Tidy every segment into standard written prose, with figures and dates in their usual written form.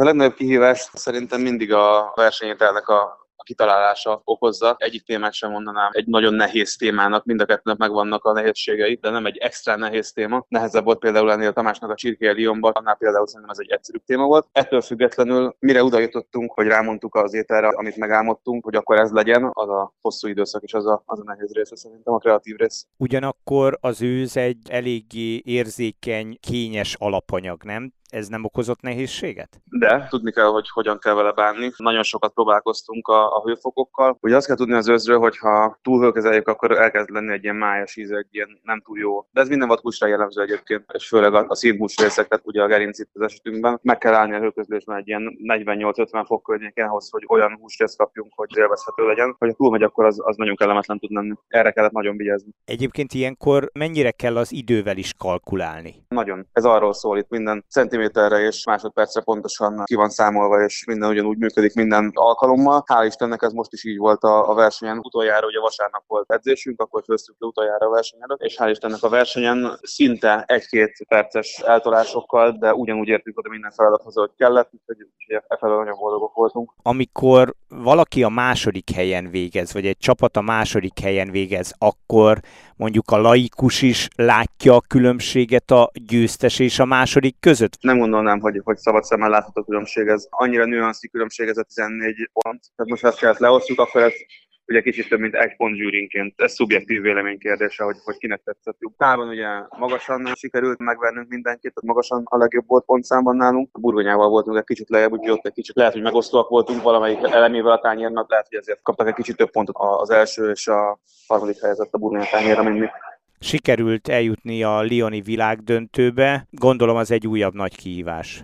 legnagyobb kihívás szerintem mindig a versenyételnek a kitalálása okozza. Egyik témát sem mondanám egy nagyon nehéz témának, mind a kettőnek megvannak a nehézségei, de nem egy extra nehéz téma. Nehezebb volt például ennél Tamásnak a Csirkéje Lyonban, annál például szerintem ez egy egyszerűbb téma volt. Ettől függetlenül, mire oda jutottunk, hogy rámondtuk az ételre, amit megálmodtunk, hogy akkor ez legyen, az a hosszú időszak és az a nehéz része szerintem, a kreatív rész. Ugyanakkor az őz egy eléggé érzékeny, kényes alapanyag, nem? Ez nem okozott nehézséget? De tudni kell, hogy hogyan kell vele bánni. Nagyon sokat próbálkoztunk a hőfokokkal. Ugye azt kell tudni az őzről, hogy ha túlhőkezeljük, akkor elkezd lenni egy ilyen májas íze, egy ilyen nem túl jó. De ez minden vadhúsra jellemző egyébként, és főleg a színhús részek, tehát ugye a gerincit az esetünkben. Meg kell állni a hőközlésben egy ilyen 48-50 fok környéken ahhoz, hogy olyan húsrészt kapjunk, hogy élvezhető legyen. Ha túlmegy, akkor az nagyon kellemetlen tud lenni. Erre kellett nagyon vigyázni. Egyébként ilyenkor mennyire kell az idővel is kalkulálni? Nagyon. Ez arról szól, itt minden centiméterre és másodpercre pontosan ki van számolva, és minden ugyanúgy működik minden alkalommal. Hál' Istennek ez most is így volt a versenyen. Utoljára ugye vasárnap volt edzésünk, akkor főztük le utoljára a verseny előtt, és hál' Istennek a versenyen szinte 1-2 perces eltolásokkal, de ugyanúgy értünk oda minden feladathoz, hogy kellett, úgyhogy efelől nagyon boldogok voltunk. Amikor valaki a második helyen végez, vagy egy csapat a második helyen végez, akkor mondjuk a laikus is látja a különbséget a győztes és a második között? Nem gondolnám, hogy szabad szemmel látható különbség ez. Annyira nüanszi különbség ez a 14 pont. Tehát most ezt kellett leosztjuk, akkor ez ugye kicsit több mint egy pont zsűrinként. Ez szubjektív vélemény kérdése, hogy kinek tetszett jobb. Távon ugye magasan sikerült megvernünk mindenkit, magasan a legjobb volt pontszámban nálunk. A Burgonyával voltunk egy kicsit lejjebb, úgyhogy ott egy kicsit lehet, hogy megosztóak voltunk valamelyik elemével a tányérnak, lehet, hogy ezért kaptak egy kicsit több pontot az első és a harmadik helyezett a Burgonya tányérra, mint mi. Sikerült eljutni a lyoni világdöntőbe, gondolom az egy újabb nagy kihívás.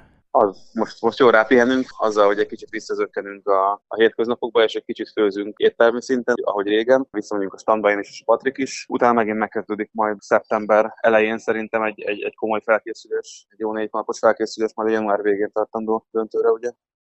Most jól rápihenünk, azzal, hogy egy kicsit visszazökkenünk a hétköznapokba, és egy kicsit főzünk éttermi szinten, ahogy régen. Visszamegyünk a standba én is, és a Patrik is. Utána megint megkezdődik majd szeptember elején szerintem egy komoly felkészülés, egy jó 4 napos felkészülés, majd január végén tartandó döntőre, ugye.